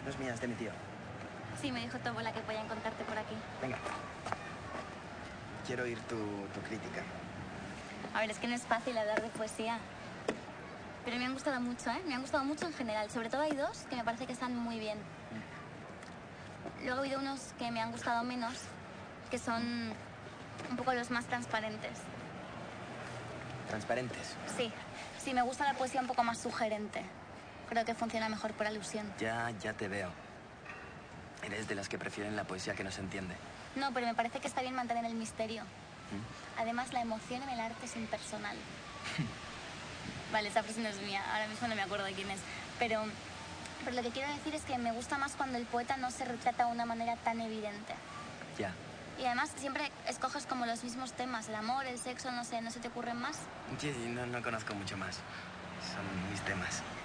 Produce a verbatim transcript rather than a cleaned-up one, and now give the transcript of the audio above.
No es mía, es de mi tío. Sí, me dijo tu abuela que podía encontrarte por aquí. Venga. Quiero oír tu, tu crítica. A ver, es que no es fácil hablar de poesía. Pero me han gustado mucho, ¿eh? Me han gustado mucho en general. Sobre todo hay dos que me parece que están muy bien. Luego he oído unos que me han gustado menos, que son un poco los más transparentes. ¿Transparentes? Sí, sí, me gusta la poesía un poco más sugerente. Creo que funciona mejor por alusión. Ya, ya te veo. Eres de las que prefieren la poesía que no se entiende. No, pero me parece que está bien mantener el misterio. ¿Mm? Además, la emoción en el arte es impersonal. Vale, esa frase no es mía, ahora mismo no me acuerdo de quién es. Pero, pero lo que quiero decir es que me gusta más cuando el poeta no se retrata de una manera tan evidente. Ya. Y además siempre escoges como los mismos temas, el amor, el sexo, no sé, ¿no se te ocurren más? Sí, no, no conozco mucho más. Son mis temas.